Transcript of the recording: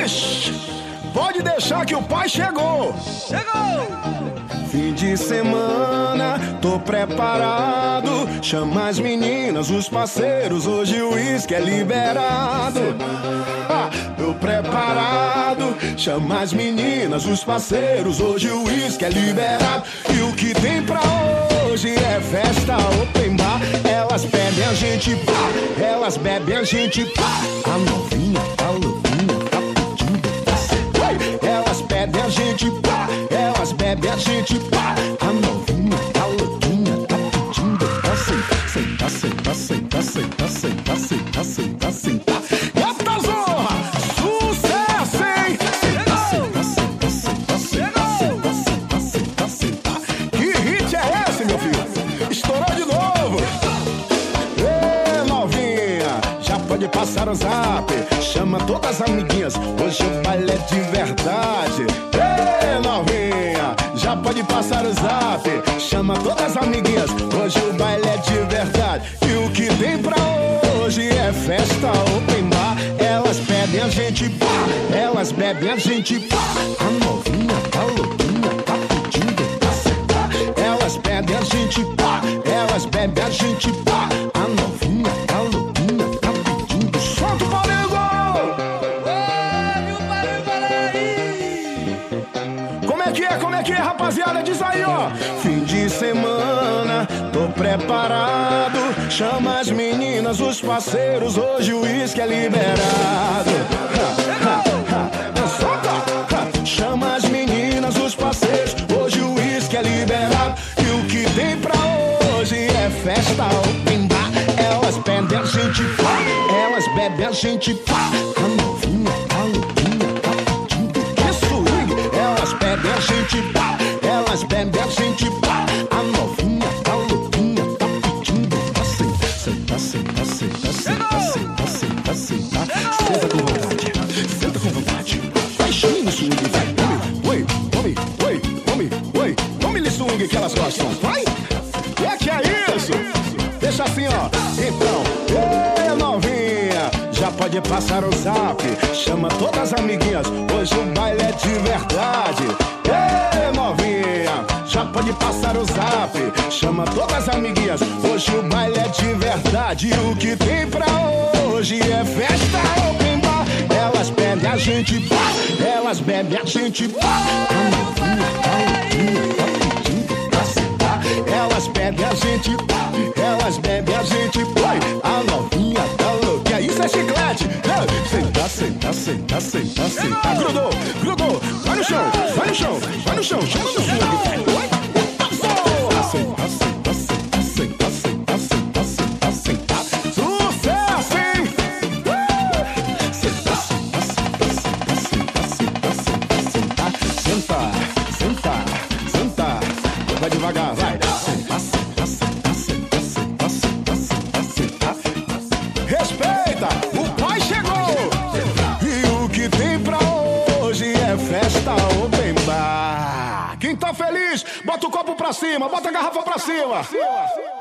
feliz? Pode deixar que o pai chegou. Fim de semana, tô preparado. Chama as meninas, os parceiros, hoje o uísque é liberado. Tô preparado. Chama as meninas, os parceiros, hoje o uísque é liberado. E o que tem pra hoje é festa open bar. Elas bebem, a gente pá. Elas bebem, a gente pá. A novinha, a louquinha, tá pedindo pra ser. Elas bebem, a gente pá. Elas bebem, a gente pá. A novinha, a louquinha, tá pedindo pra ser. Senta, senta, senta, senta, senta, senta, senta, senta. Gata zorra, sucesso, hein? Senta, senta, senta, senta, senta, senta, senta, senta. Que hit é esse, meu filho? Estourou de novo. Ê, novinha, já pode passar o zap. Chama todas as amiguinhas, hoje o baile é de verdade. Ê, novinha, já pode passar o zap. Chama todas as amiguinhas, hoje o baile é de verdade. E o que tem pra hoje é festa open bar. Elas bebem, a gente pá. Elas bebem, a gente pá. A novinha, a louquinha, tá pedindo pra sentar. Elas bebem, a gente pá. Elas bebem, a gente pá. A novinha, a louquinha, tá pedindo. Solta o barulho! Como é que é, rapaziada? Diz aí, ó. Fim de semana, tô preparado. Chama as meninas, os parceiros, hoje o uísque é liberado. Solta! Chama as meninas, os parceiros, hoje o uísque é liberado. E o que tem pra hoje é festa open bar. Elas bebem, a gente pá. Elas bebem, a gente pá. A novinha, a louquinha, tá pedindo que swing. Elas bebem, a gente pá. Elas bebem, a gente pá. A novinha, a louquinha, tá pedindo pra sentar. Senta, senta, senta, senta, senta, senta, senta. Senta com vontade, senta com vontade. Vai no swing, vai. Oi, oi, oi, oi, oi. Vamos swing que elas gostam, vai. Que é isso? Deixa assim, ó. Então, ei, novinha, já pode passar o zap. Chama todas as amiguinhas, hoje o baile é de verdade. Ei, novinha, já pode passar o zap. Chama todas as amiguinhas, hoje o baile é de verdade. E o que tem pra hoje é festa open bar. Elas bebem, a gente pá. Elas bebem, a gente pá. A novinha, tá pedindo pra sentar. Elas bebem, a gente pá. Elas bebem, a gente põe. A novinha tá louca, isso é chiclete. Senta, senta, senta, senta, senta. Grudou, grudou. Vai no chão, vai no chão, vai no chão. Chama no swing. Senta, senta, senta, senta, senta, senta, senta, senta. Sucesso, hein? Senta, senta, senta, senta, senta, senta, senta, senta. Senta, senta, senta. Vai devagar, vai. Senta, senta, senta, senta, senta, senta, senta, senta. Respeita, o pai chegou. E o que tem pra hoje é festa open bar. Quem tá feliz, bota o copo pra cima, bota a garrafa pra cima.